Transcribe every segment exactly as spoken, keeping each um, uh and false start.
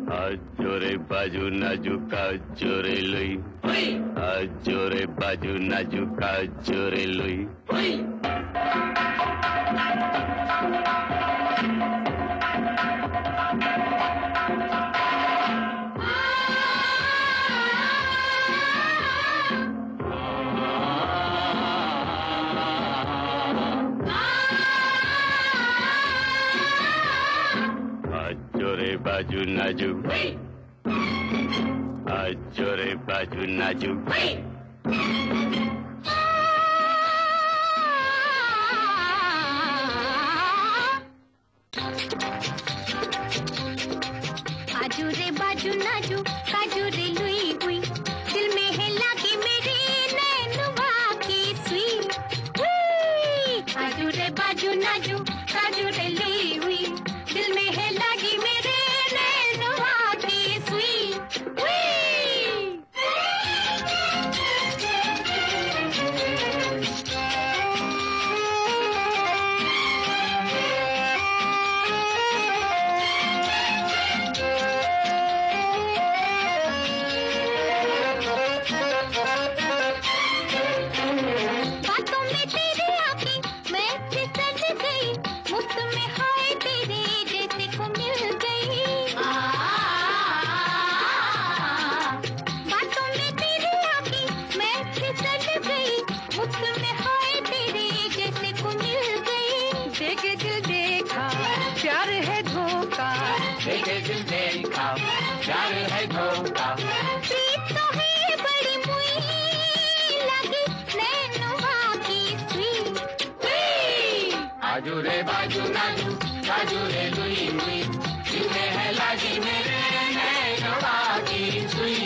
Ajore baju najuka ajore lui. Ajore baju najuka ajore lui. Ajore baju najuk. Ajore baju najuk. आजूरे बाजू नाजू काजूरे Louis हुई दिल में है लागी मेरी नैनुवा की सुई आजूरे बाजू नाजू काजूरे लुई हुई दिल में है लागी मेरे नैनुवा की सुई प्यार है धोखा, देखे दिल देखा, प्यार है धोखा। प्रीत तो है बड़ी मुई लगी नैनुवा की सुई आजूरे बाजू नाजू काजूरे लुई हुई दिल में है लागी मेरे नैनुवा की सुई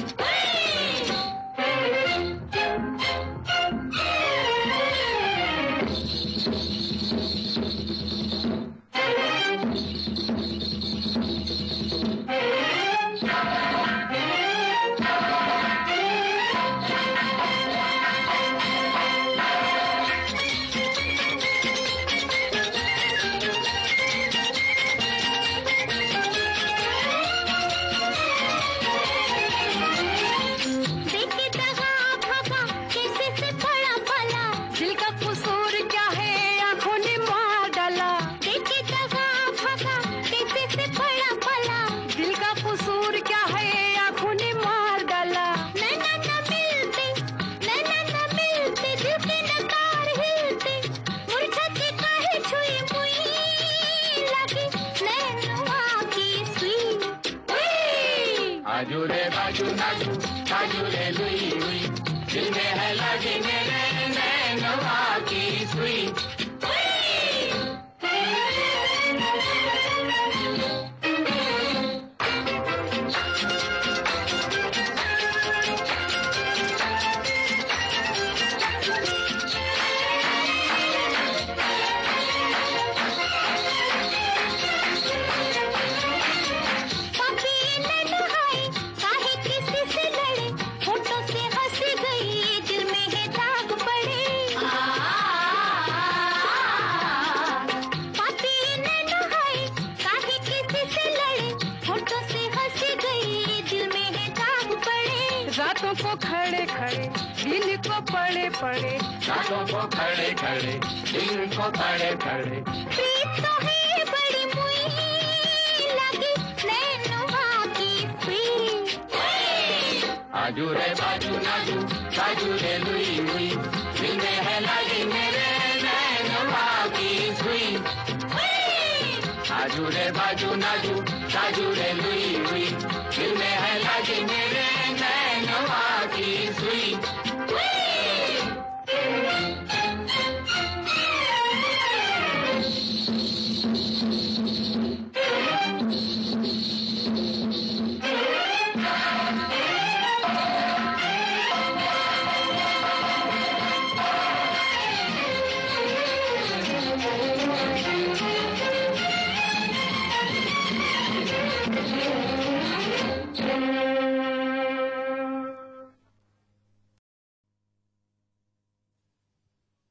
आजूरे बाजू नाजू काजूरे लुई हुई दिल में है लगी मेरे नैनुवा की सुई रातों को खड़े खड़े दिल को पड़े पड़े रातों को खड़े खड़े दिल को पड़े पड़े प्रीत तो है बड़ी मुई लगी नैनुवा की सुई आजूरे बाजू नाजू काजूरे लुई हुई दिल में है लगी मेरे नैनुवा की सुई आजूरे बाजू नाजू काजूरे लुई हुई दिल में है लगी मेरे नैनुवा की सुई